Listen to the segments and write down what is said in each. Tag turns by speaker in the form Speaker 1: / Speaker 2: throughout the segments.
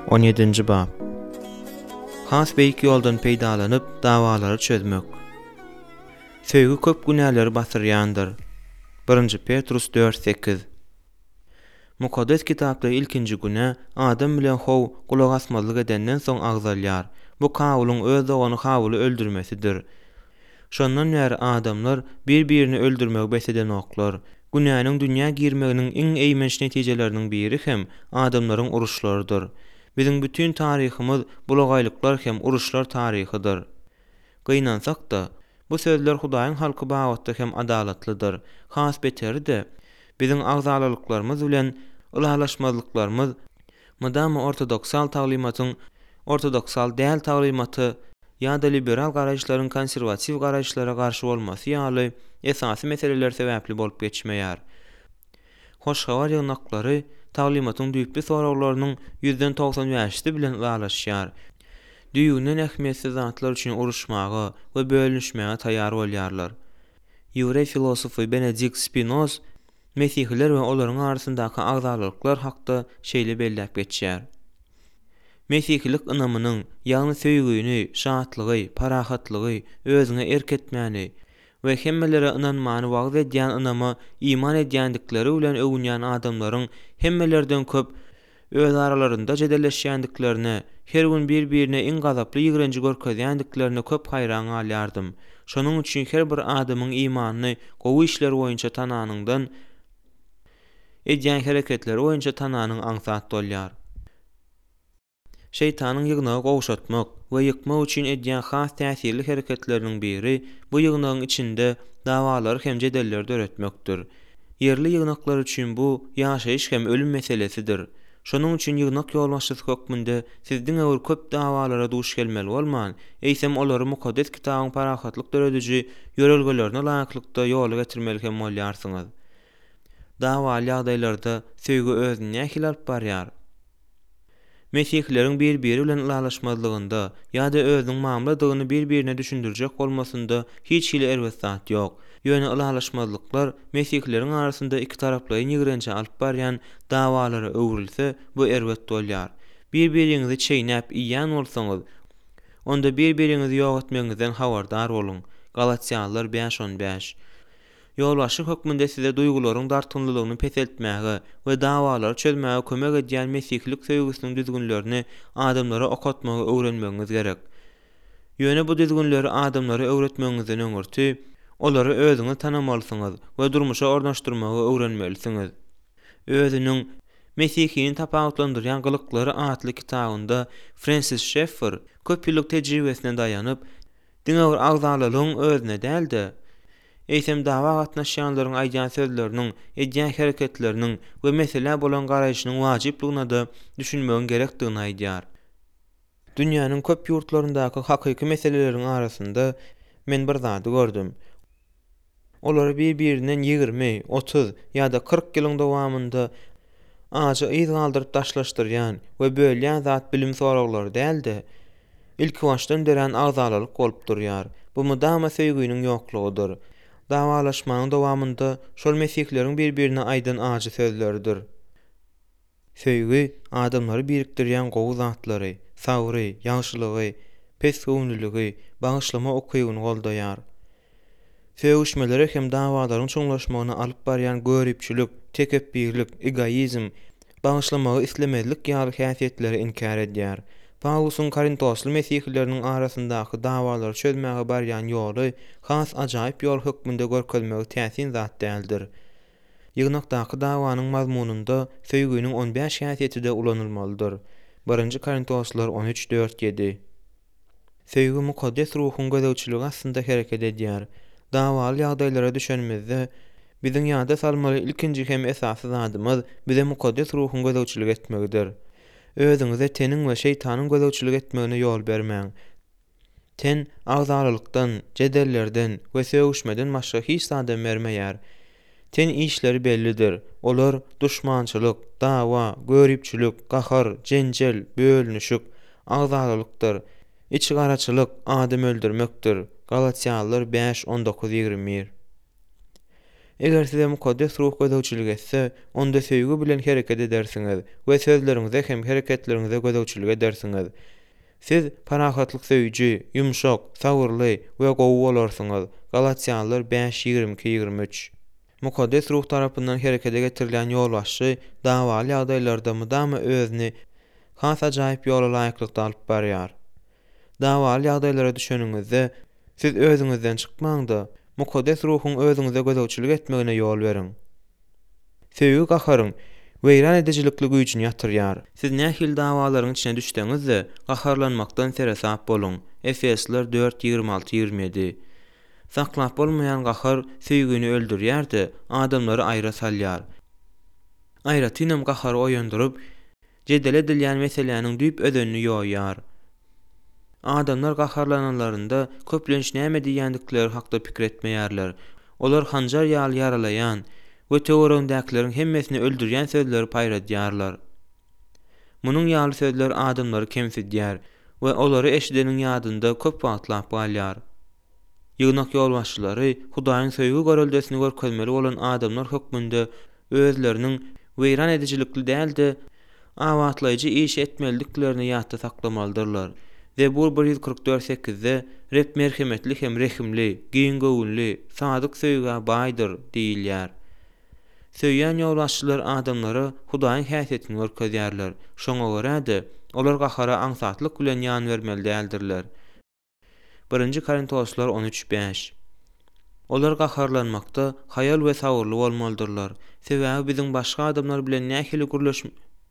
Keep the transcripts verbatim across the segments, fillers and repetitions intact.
Speaker 1: on yedinji bab. Has beýik ýoldan peýdalanyp dawalary çözmek. Söýgü köp günäleri basyrýandyr. birinji Petrus dört sekiz. Mukaddes kitapda ilkinji güne adam bilen how kulak asmazlyk edenden soň agzalýar. Bu kawulyň öz ogany hawuly öldürmesidir. Şondan bäri adamlar bir-birini öldürmek beseden oklar. Günäniň dünýä girmeginiň iň eýmenç netijeleriniň biri hem adamlaryň uruşlarydyr. Bizim bütün taryhymyz bulagaýlyklar hem uruşlar taryhydyr. Gynansak da bu sözler Hudaýyň halky bagatda hem adalatlydyr. Has beteri-de bizim agzalylyklarymyz bilen ulalaşmazlyklarymyz madama ortodoksal taglimatyň ortodoksal däl taglimaty ýa-da liberal garaýşlaryň konserwatiw garaýşlara garşy bolmasy ýaly esasy meseleler sebäpli bolup geçmeýär. Hoşgabar ýygnaklary taglimatyň düýpli soraglarynyň yüzden togsan beşi bilen ulalaşýar. Düýünden ähmiýetsiz zatlar üçin uruşmagy we bölünişmäge taýýar bolýarlar. Ýure filosofy Benedict Spinoza Mesihliler we olaryň arasyndaky agzalylyklar hakda şeýle belläp geçýär. Mesihlik ynamynyň ýagny söýgüni, şatlygy, parahatlygy, özüne erketmäni we hemmelere ynanmany wagt edýän ynama iman edýändikleri bilen öwünýän adamlaryň hemmelerden köp öz aralarynda jedelleşýändiklerine, her gün bir-birine iň gazaply ýigrenji görkezýändiklerine köp haýran galýardym. Şonuň üçin her bir adamyň imanyny gowy işler boýunça tananyňdan edýän hereketleri boýunça tananyň aňsat bolýar. Şeytanyň ýygnagy gowşatmak we ýykmak üçin edýän has täsirli hereketleriniň biri bu ýygnagyň içinde dawalary hem jedelleri döretmekdir. Yerli ýygnaklar üçin bu ýaşaýyş hem ölüm meselesidir. Şonuň üçin ýygnak ýolbaşçysy hökmünde sizdiň öwür köp dawalara duş gelmeli bolman, eýsem olary mukaddes kitabyň parahatlyk dörediji ýörelgelerine laýyklykda ýola getirmeli hem bolýarsyňyz. Dawaly ýagdaýlarda söýgü özüni nähili alyp barýar? Mesihlilerin bir-biri bilen ulalaşmazlygynda ýa-da özüniň mamladygyny bir-birine düşündirjek bolmasynda hiç hili erwet zat ýok. Ýöne ulalaşmazlyklar Mesihleriň arasynda iki taraplaryň ýigrençe alyp barýan dawalara öwrülse bu erwet bolýar. Bir-biriňizi çeýnäp iýan bolsaňyz, onda bir-biriňizi ýok etmegizden habardar bolun. Galatiýalılar beş on beş. Ýolbaşy hökmünde size duýgularyň dartynlylygyny peseltmäge we dawalary çözmäge kömek edýän mesihlik söýgüsiniň düzgünlerini adamlara okatmagy öwrenmegiňiz gerek. Ýöne bu düzgünleri adamlara öwretmegiňizden öňürti olary özüňiz tanamalysyňyz we durmuşa ornaşdyrmagy öwrenmelisiňiz. Özüniň Mesihini tapawutlandyrýan gylyklary adly kitabynda Francis Schaeffer köp ýyllyk tejribesine dayanyp diňe agzalylygyň özüne däldi, eýsem dawa gatnaşýanlaryň aýdýan sözleriniň, edýän hereketleriniň we mesele bolan garaýşynyň wajyplygyna da düşünmegiň gerekdigini aýdýar. Dünýäniň köp ýurtlaryndaky hakyky meseleleriň arasynda men bir zady gördüm. Olar bir-birinden ýigirmi, otuz ýa-da kırk ýylyň dowamında aja ýyz galdyryp taşlaşdyrýan we bölýän zat bilim soraglary däldi. Ilki başdan deren agzalylyk bolup durýar. Bu mudama söýgüniň ýoklugydyr. Dawalaşmagyň dowamında şol mesihleriň bir-birine aýdan ajy sözleridir. Söýgü adamlary birikdirýän gowy zatlary, sabry, ýagşylygy, pes göwnüligi, bagyşlama okuwyny goldaýar. Söýüşmeleri hem dawalaryň çoňlaşmagyna alyp barýan görüpçülük, tekebbirlik, egoizm, bagyşlamagy islemezlik ýaly häsiýetleri inkar edýär. Paulusyň Korintosly mesihlileriniň arasyndaky dawalary çözmäge barýan ýoly has ajaýyp ýol hökmünde görkezmegi täsin zat däldir. Ýygnakdaky dawanyň mazmununda söýgüniň on beş häsiýeti de ulanylmalydyr. birinji Korintoslar on üç dört yedi. Söýgü mukaddes ruhyň gözegçiligi aslynda hereket edýär. Dawaly ýagdaýlara düşenmizde biziň ýada salmaly ilkinji hem esasy zadymyz bize mukaddes ruhyň gözegçiligi etmegidir. Özüňize teniň we şeytanyň gözegçiligi etmegine ýol bermäň. Ten agzalylykdan, jedellerden we söýüşmeden başga hiç zadam bermeýär. Ten işleri bellidir. Olar duşmançylyk, dawa, görüpçülük, gahar, jenjel, bölünüşük, agzalylykdyr. İç garaçylyk, adam öldürmekdir. Galatiýalılar beş on dokuz ýigirmi bir. Eger size mukaddes ruh gözäçilik etse, onda söýgü bilen hereket edersiňiz we sözleriňize hem hereketlerinize gözäçilik edersiňiz. Siz parahatlyk söýüji, yumşak, sabırly we gowy bolarsyňyz. Galatiýalılar beş ýigirme iki ýigirme üç. Mukaddes ruh tarapyndan herekete getirilen ýol başy dawaly ýagdaýlarda mydama özüni has ajaýyp ýola laýyklykda alyp barýar. Dawaly ýagdaýlara düşeniňizde siz özüňizden çykmaňda mukaddes ruhun özüňize gözäçilik etmegine ýol beriň. Söýgü gaharyň weýran edicilikli güýjüni ýatyrýar. Siz nähil dawalaryň içine düşdeňizde gaharlanmakdan seresap boluň. Efesler dört ýigirme alty ýigirme ýedi. Saklap bolmayan gahar söýgüni öldürýärdi, adamlary aýra salýar. Aýratynam gahary oýandyryp, jedel edilýän meseleniň düýp ödenini ýoýar. Adamlar gaharlananlarynda köplenç näme diýendikleri hakda pikir etmeýärler. Olar hanjar ýaly yaralayan we töweregindäkilerin hemmesini öldürýän sözleri paýradýarlar. Munyň ýaly sözler adamlary kemsidýär we olary eşideniň ýadynda köp wagtlap galýar. Ýygnak ýolbaşçylary Hudaýyň söýgü görüldesini görkezmeli bolan adamlar hökmünde özleriniň weýran edicilikli däldi, awatlaýjy iş etmeliklerini ýatda saklamalydylar. Zebur bir yüz kırk dört sekizde Rep merhemetli hem rehimli, giň göwünli, sadyk söýgä baýdyr diýilýär. Söýýän ýolbaşçylar adamlara Hudaýyň häsiýetini görkezýärler. Şoňa görä-de olar gahara aňsatlyk bilen ýan bermeli däldirler. birinji Korintoslar on üç beş. Olar gaharlanmakda hayal we sabırly bolmalydylar. Sebäbi biziň başga adamlar bilen nähili gürleşme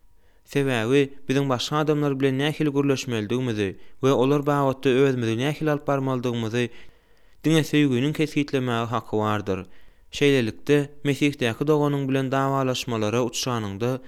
Speaker 1: Sebäbi biziň başga adamlar bilen nähili gürleşmelidigimizi we olar bagtda özümizi nähili alyp barmalydygymyzy diňe söýgüniň kesgitlemäge haky bardyr. Şeýlelikde Mesih'däki doganyň bilen dawalaşmalara uçşanyňda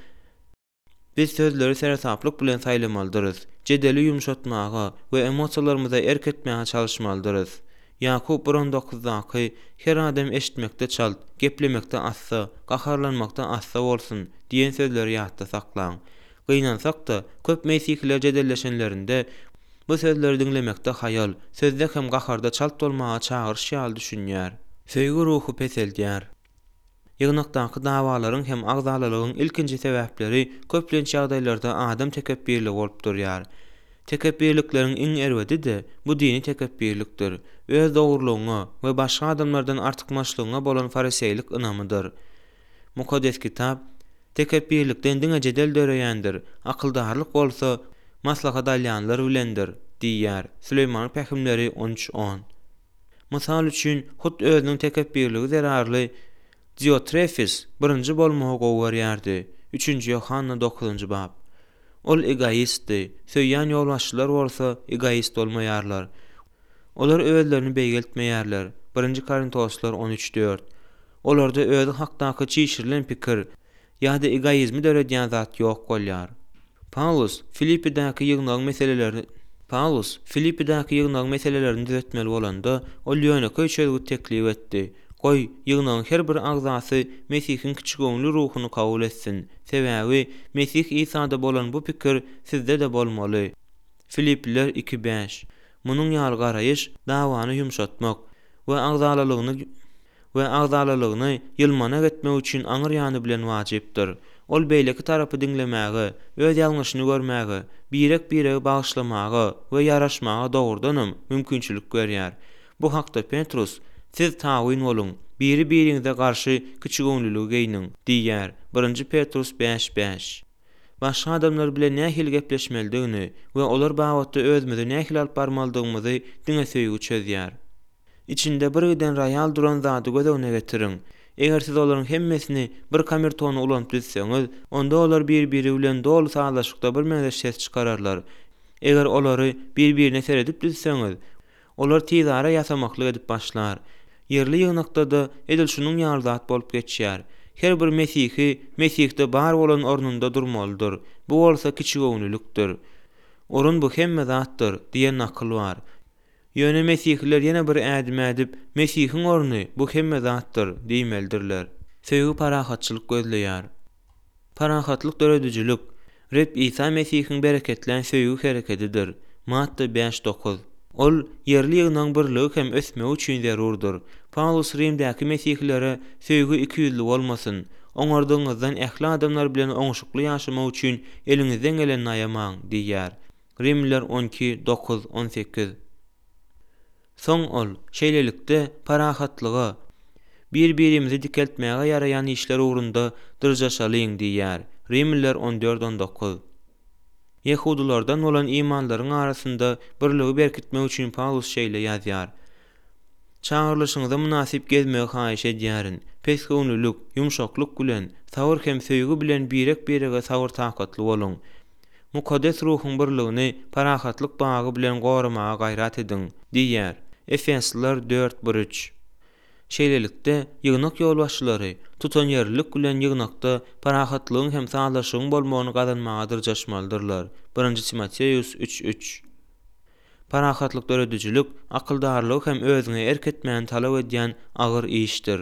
Speaker 1: biz sözleri seresaplyk bilen saýlamalydyryz. Jedeli yumşatmaga we emosiýalarymyza erketmäge çalışmalydyryz. Ýakup on dokuzdaky her adam eşitmekde çalt, geplemekde assa, gaharlanmakda assa bolsun diýen sözleri ýatda saklaň. Gynansak-da köp mesihler jedelleşenlerinde bu sözleri dinlemekde hayal, sözde hem gaharda çalt bolmaga çağırış ýaly düşünýär. Söýgü ruhu peseldýär. Ýygnakdaky dawalaryň hem agzalylygyň ilkinji sebäpleri köplenç ýagdaýlarda adam tekebbirli bolup durýar. Tekebbirlikleriň iň erwedi-de bu dini tekebbirlikdir. Öz dogurlygyna we başga adamlardan artykmaçlygyna bolan fariseýlik ynamydyr. Mukaddes kitap tekebbirlikden diňe jedel döreýändir. Akyldarlyk bolsa maslahat alýanlar bilendir diýär. Süleyman Pähimleri on üç on. Mysal üçin hut özüniň tekebbirligi zerarly Diotrefis birinji bolmagy gowurýardy. üçünji Yohanna dokuzunji bab. Ol egoistdi. Söýýän ýolbaşçylar bolsa egoist bolmaýarlar. Olar özlerini beýgeltmeýärler. birinji Korintoslar on üç dört. Olarda özü hakdaky çyşyrylan pikir ýa-da egoizmi döredýän zat ýok bolýar. Paulus Filippidaky ýygnaň meselelerini Paulus Filippidaky ýygnaň meselelerini düzeltmeli bolanda ol ýöne çözgü teklip etdi. Goý ýygnaň her bir agzasy Mesihiň kiçigöňlü ruhuny kabul etsin. Sebäbi Mesih İsa'da bolan bu pikir sizde de bolmaly. Filipliler iki beş. Munyň ýaly garaýyş dawany yumşatmak we agzalylygyny we agzalylygyny ýylmana getmek üçin aňyr ýany bilen wajypdyr. Ol beýleki tarapy diňlemäge, öz ýalňyşyny görmäge, birek birege bagyşlamaga we ýaraşmaga dogrudanam mümkinçilik görýär. Bu hakda Petrus siz tawyn bolun, biri biriňize garşy kiçigöňlüligi geýniň diýär. birinji Petrus beş beş. Başga adamlar bilen nähili gepleşmelidigini we olar bagtda özümizi nähili alyp barmalydygymyzy diňe söýgü çözýär. İçinde bir giden raýal duran zady gözegine getiriň. Eger siz olaryň hemmesini bir kamertona ulanyp düşseňiz, onda olar bir-biri bilen dolu sağlaşykda bir mäze ses çykararlar. Eger olary bir-birine seredip düşseňiz, olar tizara ýasamaklyk edip başlar. Yerli ýygnakda da edil şunyň ýaly zat bolup geçýär. Her bir Mesihi, Mesihde bar bolan ornunda durmalydyr. Bu bolsa kiçigöňlülükdir. Orun bu hemme zatdyr diýen akyl bar. Ýöne Mesihler ýene bir ädim edip, Mesihiň orny bu hemme zatdyr diýmelidirler. Söýgü parahatçylyk gözleýär. Parahatlyk döredüjilik, Rep İsa Mesihiň bereketlen söýgü hereketidir. Matta beş dokuz. Ol yerli ýygynyň birligi hem ösmegi üçin zerurdur. Paulus Rimdäki mesihilere söýgü iki ýüzli bolmasyn. Oňardyňyzdan ähli adamlar bilen oňşukly ýaşamak üçin eliňizden geleni aýamaň diýýär. Rimliler on iki dokuz on sekiz. Soň ol şeýlelikde parahatlyga bir-birimizi dikeltmäge ýarayan işler ugrunda dyrjaşalyň diýýär. Rimliler on dört on dokuz. Yehudilerden olan imanlaryň arasynda birligi berkitmek üçin Paulus şeýle ýazýar. Çağırlışyňyza münasip gezmegi haýyş edýärin. Pesgönlülük, ýumşaklyk bilen, sabr hem söýgü bilen birek birege sabr takatly boluň. Mukaddes ruhyň birligini parahatlyk bagy bilen goramaga gaýrat ediň diýýär. Efesliler dört bir üç. Şeýlelikde ýygnak ýolbaşçylary tutan ýerlik bilen ýygnakda parahatlygyň hem sağlaşygyň bolmagyny gazanmaga dyrjaşmalydyrlar. birinji Timoteus üç üç. Parahatlyk döredüjilik, akyldarlyk hem özüňe erketmäni talap edýän agyr işdir.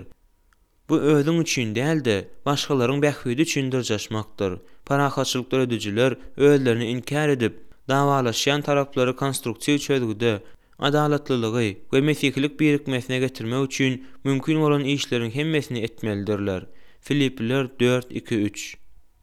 Speaker 1: Bu özüň üçin däldi, başgalaryň bähbidi üçin dyrjaşmakdyr. Parahatçylyk döredüjiler özlerini inkar edip, dawalaşýan taraplary konstruksiýa çözgüde adalatlylygy we mesihlik birikmesine getirmek üçin mümkin bolan işleriň hemmesini etmelidirler. Filipliler dört iki üç.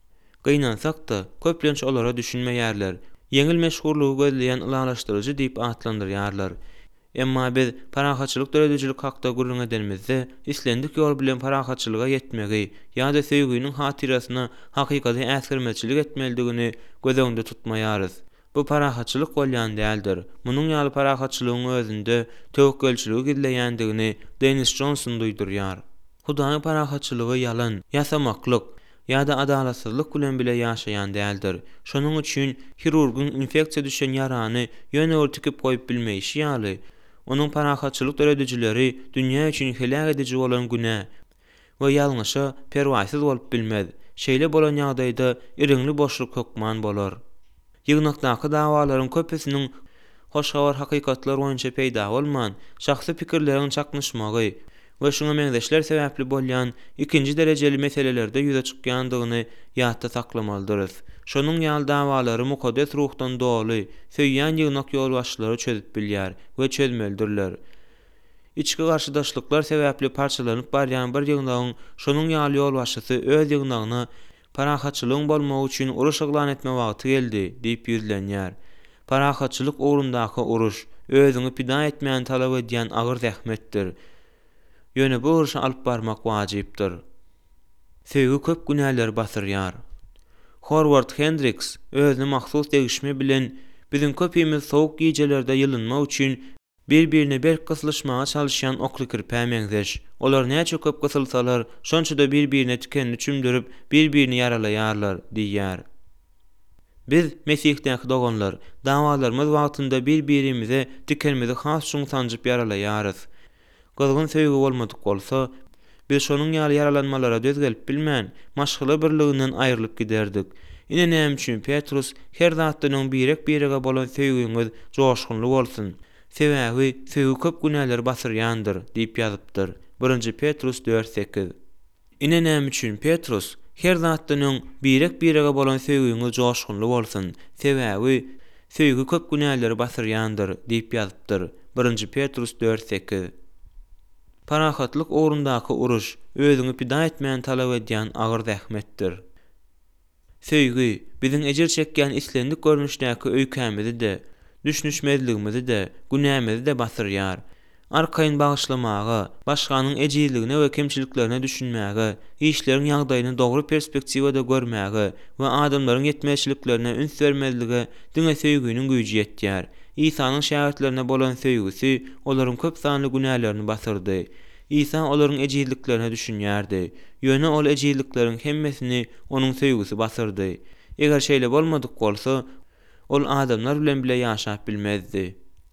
Speaker 1: Gynansak da köplenç olara düşünmeýärler. Yeňil meşgurlugy gözleýän ulalaşdyrjy diýip atlandyrýarlar. Emma biz parahatçylyk döredüjilik hakda gurrun edenimizde islendik ýol bilen parahatçylyga yetmegi ýa-da söýgüniň hatirasyna hakykaty äsirmeçilik etmelidigini göz öňünde tutmaýarys. Bu parahatçylyk bolýan däldir. Munyň ýaly parahatçylygyň özünde tövekkelçiligi gizleýändigini Dennis Johnson duýdurýar. Hudaýyň parahatçylygy ýalan, ýasamaklyk ýa-da adalatsyzlyk bilen bile ýaşaýan däldir. Şonuň üçin hirurgyň infeksiýa düşen ýarany ýöne tikip goýup bilmeýişi ýaly onuň parahatçylyk döredüjileri dünýä üçin helak edici bolan günä we ýalňyşa perwasyz bolup bilmez. Şeýle bolan ýagdaýda iriňli boşluk hökman bolar. Ýygnakdaky dawalaryň köpesiniň hoşgabar hakykatlar boýunça peýda bolman, şahsy pikirleriň çaknyşmagy we şoňa meňzeşler sebäpli bolýan ikinji derejeli meselelerde ýüze çykýandygyny ýatda saklamalydyryz. Şonuň ýaly dawalary mukaddes ruhdan doly, söýýän ýygnak ýolbaşçylary çözüp bilýär we çözmelidirler. İçki garşydaşlyklar sebäpli parçalanyp barýan bir ýygnagyň şonuň ýaly ýolbaşçysy öz ýygnagyna parahatçylygyň bolmagy üçin uruş eglan etme wagty geldi diýip ýüzlenýär. Parahatçylyk ugrundaky uruş özüňi pida etmäni talap edýän agyr zähmetdir. Ýöne bu uruşa alyp barmak wajypdyr. Söýgü köp günäler basyrýar. Howard Hendricks özüni mahsus degişme bilen biziň köpimiz sowuk gijelerde ýylynmak üçin bir-birine berk gysylşmaga çalışýan okly kirpämeňzeş. Olar näçe köp gysylsalar, şonça da bir-birine tikenini çümdürip, bir-birini yaralaýarlar diýýär. Biz Mesih'däki doganlar, dawalarymyz wagtynda bir-birimize tikenimizi has şuň sanjyp yaralaýarys. Gozgun söýgü bolmadyk bolsa, biz şonuň ýaly yaralanmalara döz gelip bilmän, maşgala birliginden aýrylyp giderdik. Ine näme üçin Petrus her zatdyň birek birege bolan söýgüňiz joşgunly bolsun. Sebäbi söýgü köp günäler basyrýandyr diýip ýazypdyr. birinji Petrus dört sekiz. Ine näme üçin Petrus her zatdyň birek birege bolan söýgüňiz joşgunly bolsun. Sebäbi söýgü köp günäler basyrýandyr diýip ýazypdyr. birinji Petrus dört sekiz. Parahatlyk ugrundaky uruş özüňi pida etmäni talap edýän agyr zähmetdir. Söýgü biziň ejir çekýän islendik görnüşdäki öýkämizi de, düşünüşmezligimizi de, günämizi de basyrýar. Arkaýyn bagyşlamaga, başganyň ejizligine we kemçiliklerine düşünmäge, işleriň ýagdaýyny dogry perspektiwada görmäge we adamlaryň yetmeçiliklerine üns bermezlige diňe söýgüniň güýji ýetýär. İsa'nın şähertlerine bolan söýgüsi olaryň köp sanly günälerini basyrdy. İsa olaryň ejizliklerine düşünýärdi. Ýöne ol ejizlikleriň hemmesini onuň söýgüsi basyrdy. Eger şeýle bolmadyk bolsa, ol adamlar bilen bile ýaşap bilmezdi.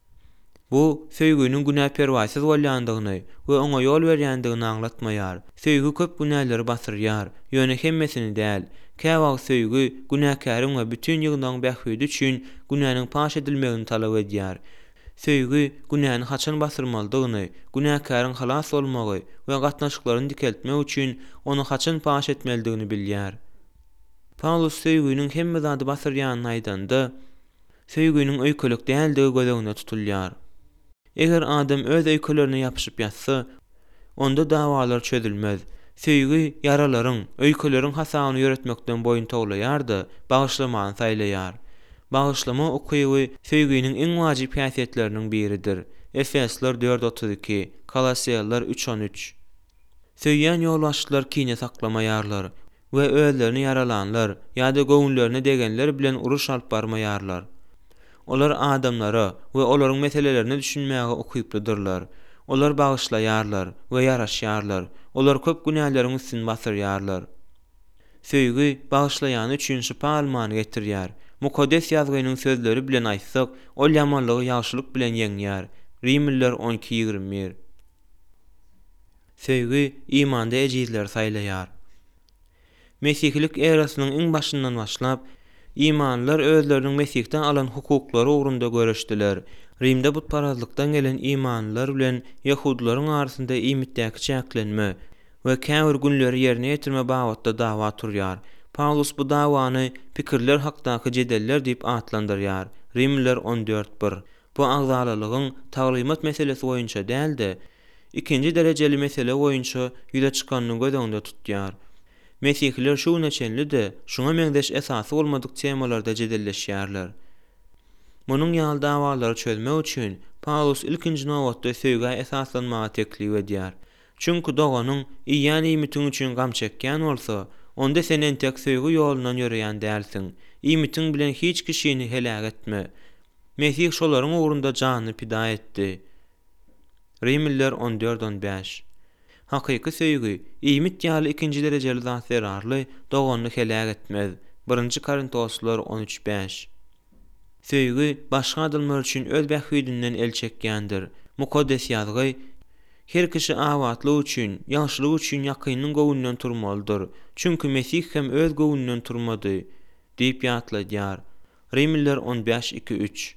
Speaker 1: Bu söýgüniň günä perwasyz bolýandygyny we oňa ýol berýändigini aňlatmaýar. Söýgü köp günäleri basyrýar, ýöne hemmesini däl. Käwag söýgü günäkäriň we bütün ýygnaň bähbidi üçin günäniň paş edilmegini talap edýär. Söýgü günäni haçan basyrmalydygyny, günäkäriň halas bolmagy we gatnaşyklaryny dikeltmek üçin onu haçan paş etmelidigini bilýär. Paulus söýgüniň hemme zady basyrýanyny aýdanda, söýgüniň öýkelik däldigi göz öňünde tutulýar. Eger adam öz öýkelerini ýapyşyp ýatsa, onda dawalar çözülmez. Söýgü yaralaryň, öýkeleriň hasabyny ýöretmekden boýun toglaýar-da, bagyşlamany saýlaýar. Bagyşlama okuýy söýgüniň iň wajyp häsiýetleriniň biridir. Efesler dört otuz iki, Kolosiyalılar üç on üç. Söýýän ýolbaşçylar kine saklamaýarlar we özlerini yaralanlar ýa-da göwnlerini degenler bilen uruş alyp barmaýarlar. Olar adamlara we olaryň meselelerini düşünmäge okuypdyrlar. Olar bagyşlaýarlar we ýaraşýarlar. Olar köp günählerini üstün basyrýarlar. Söýgü bagyşlaýany üçin şypalmany getirýär. Mukaddes ýazgynyň sözleri bilen aýtsak, ol ýamanlygy ýagşylyk bilen ýeňýär. Rimliler on iki ýigirme bir. Söýgü imanda ejizler saýlaýar. Mesihlik erasynyň iň başyndan başlap, imanlar özleriniň Mesihden alan hukuklary ugrunda görüşdiler. Rimde butparazlykdan gelen imanlar bilen Yahudilaryň arasynda imitdäki çäklenme we käwir günleri ýerine ýetirme bagatda dawa turýar. Paulus bu dawany pikirler hakdaky jedeller diýip atlandyrýar. Rimliler on dört bir. Bu agzalalygyň taglymat meselesi boýunça däldi, ikinji derejeli mesele boýunça ýüze çykanyny göz öňünde tutýar. Mesihliler şu neçenli-de, şuňa meňdeş esasy bolmadyk temalarda jedelleşýärler. Munyň ýaly dawalary çözmek üçin Paulus ilkinji nowatda söýgä esaslanmagy teklip edýär. Çünki doganyň iýan imitiň üçin gam çekýän bolsa, onda sen entek söýgü ýolundan ýöreýän dälsiň. Imitiň bilen hiç kişini helak etme. Mesih şolaryň ugrunda janyny pida etdi. Rimliler on dört on beş. Hakyky söýgü, imit ýaly ikinji derejeli zat zararly, doganyny helak etmez. birinji Korintoslar on üç beş. Söýgü başga adamlar üçin öz bähüdinden el çekýändir. Mukaddes ýazgy, her kişi awatlyk üçin, ýagşylyk üçin ýakynyň gowundan turmalydyr. Çünki Mesih hem öz gowundan turmady, diýip ýatladýar. Rimliler on beş iki üç.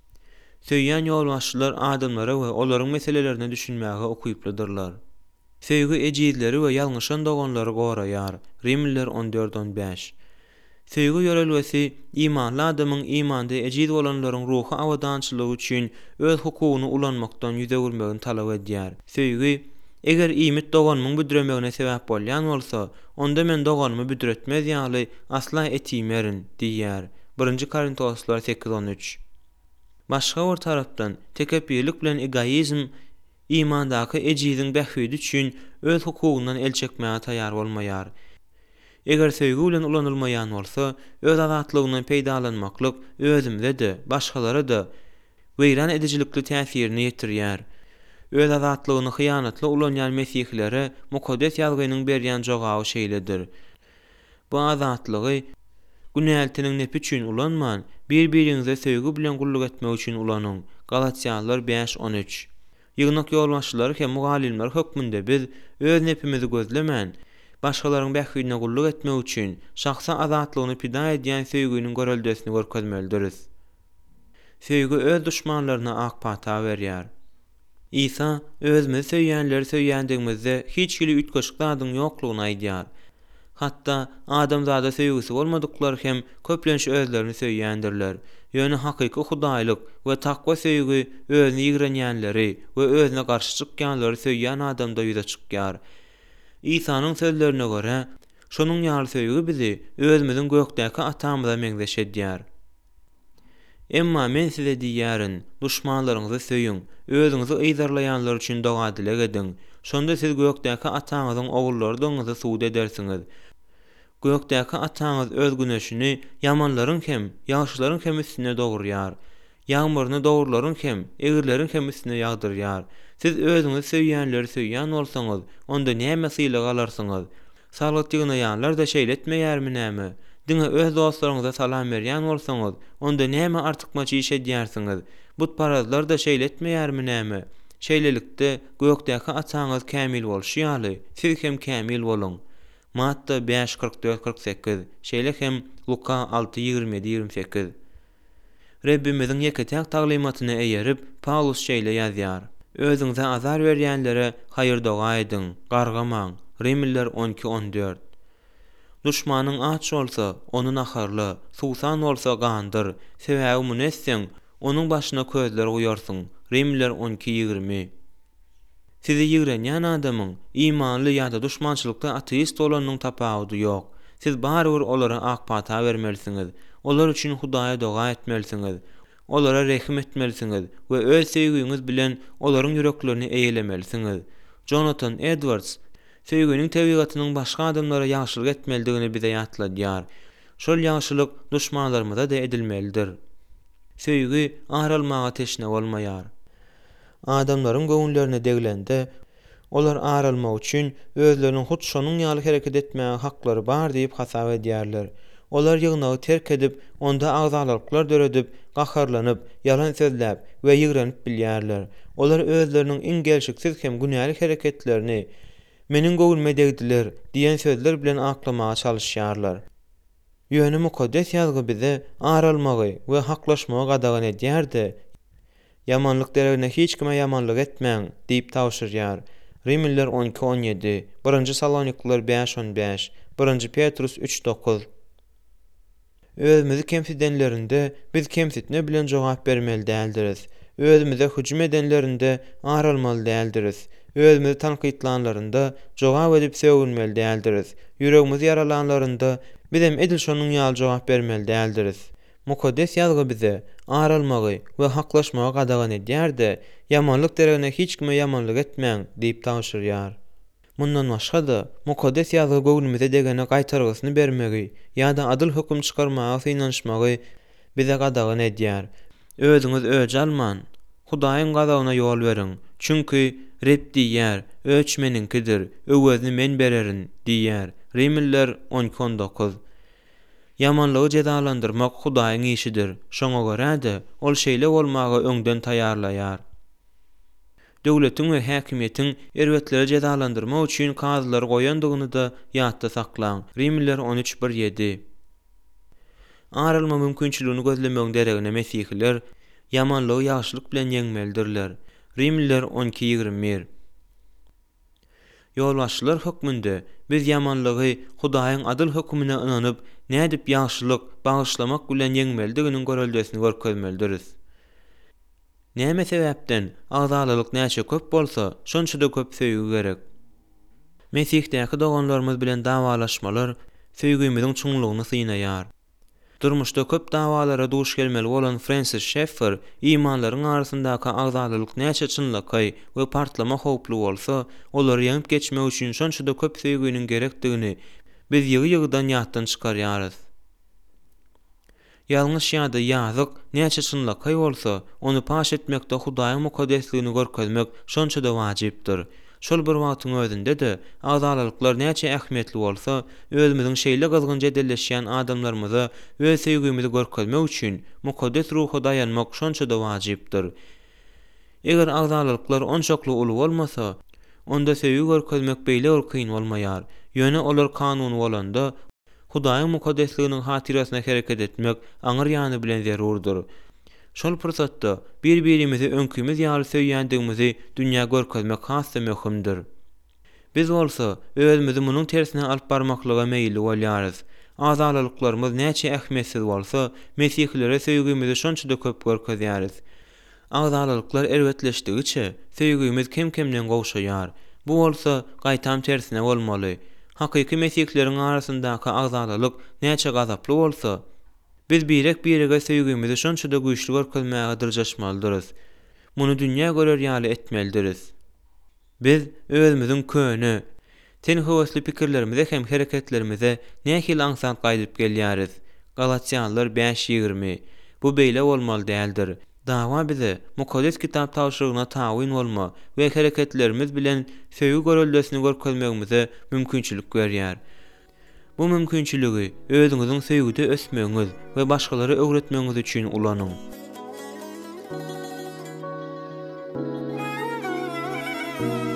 Speaker 1: Söýýän ýolbaşçylar adamlara we olaryň meselelerini düşünmäge okuypdyrlar. Söýgü ejizleri we ýalňyşan doganlary goraýar. Rimliler on dört on beş. Söýgü ýörelgesi imanly adamyň imanda ejiz bolanlaryň ruhy awadançylygy üçin öz hukugyny ulanmakdan ýüze gürmegini talap edýär. Söýgü, eger imit doganmyň büdüremegine sebäp bolýan bolsa, onda men doganymy büdüretmez ýaly asla etimerin diýär. birinji Korintoslar sekiz on üç. Başga bir tarapdan tekepirlik bilen egoizm imandaky ejiziň bähüdi üçin öz hukugundan el çekmäge taýýar bolmaýar. Eger söýgü bilen ulanylmaýan bolsa, öz azatlygyny peýdalanmaklyk özümde de, başgalara da weýran edijilikli täsirini ýetirýär. Öz azatlygyny hyýanatly ulanýan mesihlere mukaddes ýazgynyň berýän jogaby şeýledir. Bu azatlygy günältiniň nepi üçin ulanman, bir-biriňize söýgü bilen gulluk etmek üçin ulanyň. Galatiyalılar beş on üç. Ýygnak ýolbaşçylary hem mugallimler hökmünde biz öz nepimizi gözlemän, başgalaryň bähüdine gulluk etmek üçin şahsa azatlygyny pida edýän söýgüniň göreldesini görkezmelidiris. Söýgü öz düşmanlaryna ak pata berýär. İsa özümiz söýýänleri söýýändigimizde hiç hili ütgeşikdadyň ýoklugyny aýdýar. Hatta adamzada söýgüsi bolmadyklar hem köplenç özlerini söýýändirler. Ýöne hakyky hudaýlyk we takwa söýgü özüni ýigrenýänleri we özüne garşy çykýanlary söýýän adamda ýüze çykýar. İsa'nın sözlerine göre, şonun ýaly söýgü bizi özümizin gökdäki atamyza meňzeş edýär. Emma men size diýärin, düşmanlaryňyzy söýüň, özüňizi ýyzarlaýanlar üçin doga dilek ediň. Şonda siz gökdäki ataňyzyň ogullary doňyzy suud edersiňiz. Gökdäki ataňyz öz güneşini ýamanlaryň hem, ýagşylaryň hem üstüne dogurýar. Ýağmuryny dogurlaryň hem, egirleriň hem üstüne ýagdyrýar. Siz özüňiz söýýänleri söýýän bolsaňyz, onda näme syýlyk alarsyňyz? Saglyk ýanlar da şeýletmeýärmi näme? Diňe öz dostlaryňyza salam berýän bolsaňyz, onda näme artykmaçy iş edýärsiňiz? Butparazlar da şeýletmeýärmi näme? Şeýlelikde gökdäki ataňyz kämil bolşy ýaly, siz hem kämil boluň. Matta beş kırk dört kırk sekiz, şeýle hem Luka alty ýigirme yedi ýigirme sekiz. Rabbimiziň ýeketäk taglymatyna eýerip Paulus şeýle ýazýar. Özüňize azar berýänlere haýır doga ediň, gargamaň. Rimliler on iki on dört. Düşmanyň aç bolsa, onu naharly, suwsan bolsa gandyr. Sebäbi muny etseň, onuň başyna közler goýarsyň. Rimler on iki ýigirme. Sizi ýigrenýän adamyň imanly ýa-da duşmançylykda ateist bolanyň tapagy ýok. Siz barybir olara akpata bermelisiňiz. Olar üçin Hudaýa doga etmelisiňiz. Olara rehim etmelisiňiz we öz söýgüňiz bilen olaryň ýüreklerini eýlemelisiňiz. Jonathan Edwards söýgüniň tebigatynyň başga adamlara ýagşylyk etmelidigini bize ýatladýar. Şol ýagşylyk duşmanlarymyza da edilmelidir. Söýgü aralmaga teşne bolmaýar. Adamlaryň göňüllerine deglende, olar aralmak üçin özleriniň hut şonuň ýaly hereket etmäge haklary bar diýip hasap edýärler. Olar ýygnagy terk edip, onda agzalyklar döredip, gaharlanyp, ýalan sözläp we ýygrenip bilýärler. Olar özleriniň iň gelşiksiz hem günälik hereketlerini meniň göňülme degdiler diýen sözler bilen aklamaga çalışýarlar. Ýöne mukaddes ýazgy bize aralmagy we haklaşmagy gadagan edýär-de, yamanlyk deregine hiç kime yamanlyk etmäň diýip tawşyrýar. Rimler on iki on ýedi, birinji Salonikliler beş on beş, birinji Petrus üç dokuz. Özümizi kemsidenlerinde biz kemsitne bilen jogap bermeli däldiris. Özümize hüjüm edenlerinde aralmaly däldiris. Özümizi tanqytlanlarynda jogap edip söwünmeli däldiris. Ýüregimizi yaralanlarynda bizem edil şonuň ýaly jogap bermeli däldiris. Mukaddes ýazgy bize aralmagy we haklaşmagy gadagan edýär-de, yamanlyk deregine hiç kime yamanlyk etmäň diýip tawşyrýar. Mundan başga da mukaddes ýazgy göwnümize degene gaýtargysyny bermegi ýa-da adyl hökm çykarmaga synanyşmagy bize gadagan edýär. Özüňiz öje alman, Hudaýyň gazabyna ýol beriň. Çünki Reb diýär, öç meninkidir, öwüzni men bererin diýär. Rimler on iki on dokuz. Yamanlygy jezalandyrmak Hudaýyň işidir. Şoňa görä-de ol şeýle bolmagy öňden taýýarlaýar. Döwletiň we häkimiýetiň erwetleri jezalandyrmak üçin kazlary goýandygyny da ýatda saklaň. Rimler on üç bir ýedi. Aralma mümkinçiligini gözlemegiň deregine Mesihliler yamanlygy ýagşylyk bilen ýeňmelidirler. Rimler on iki ýigirme bir. Ýolbaşçylar hökmünde biz yamanlygy Hudaýyň adyl hökmüne inanyp nädip ýagşylyk bagyşlamak bilen ýeňmelidiginiň göreljesini görkezmelidiriz. Näme sebäpden agzalylyk näçe köp bolsa, şonça-da köp söýgü gerek. Mesihdeäki doganlarymyz bilen dawalaşmalar söýgümiziň çuňlugyny synaýar. Durmuşda köp dawalara duş gelmeli bolan Francis Schaeffer imanlaryň arasyndaky agzalylyk näçe çynlykay we partlama howply bolsa, olary ýeňip geçmek üçin şonça-da köp söýgüniň gerekdigini biz ýygy-ýygydan ýatdan çykarýarys. Ýalňyş ýa-da ýazyk näçe çynlykay bolsa, onu paş etmekde Hudaýyň mukaddesligini görkezmek şonça-da wajypdyr. Şol bir wagtyň özünde de agzalylyklar näçe ähmiýetli bolsa, özümiziň şeýle gyzgynja delleşýän adamlarymyza öz söýgümizi görkezmek üçin mukaddes ruha dayanmak şonça-da wajypdyr. Eger agzalylyklar onçakly uly bolmasa, onda söýgü görkezmek beýle ol kyn bolmaýar. Ýöne olar kanuny bolanda Hudaýyň mukaddesliginiň hatirasyna hereket etmek aňyr ýany bilen zerurdur. Şol pursatda bir-birimizi öňkümiz ýaly söýýändigimizi dünýä görkezmek hassa möhümdir. Biz bolsa özümizi munyň tersine alyp barmaklyga meýilli bolýarys. Azalylyklarymyz näçe ähmiýetsiz bolsa, Mesihlere söýgümizi şonça-da köp görkezýäris. Azalylyklar erwetleşdigiçe söýgümiz kem-kemden gowşaýar. Bu bolsa gaýtam tersine bolmaly. Hakyky Mesihleriň arasyndaky agzalylyk näçe gazaply bolsa, biz birek birege söýgümizi şonça-da güýçli görkezmäge dyrjaşmalydyryz. Muny dünýä görer ýaly etmelidiriz. Biz özümiziň köni, ten höwesli pikirlerimize hem hereketlerimize nähili aňsat gaýdyp gelýäris. Galatiýanlar beş ýigirme. Bu beýle bolmaly däldir. Dawa bize mukaddes kitap tawşyrygyna tawyn bolma we hereketlerimiz bilen söýgü göreljesini görkezmegimize mümkinçilik berýär. Bu mümkinçiligi özüňiziň söýgüde ösmegiňiz we başgalara öwretmegiňiz üçin ulanyň.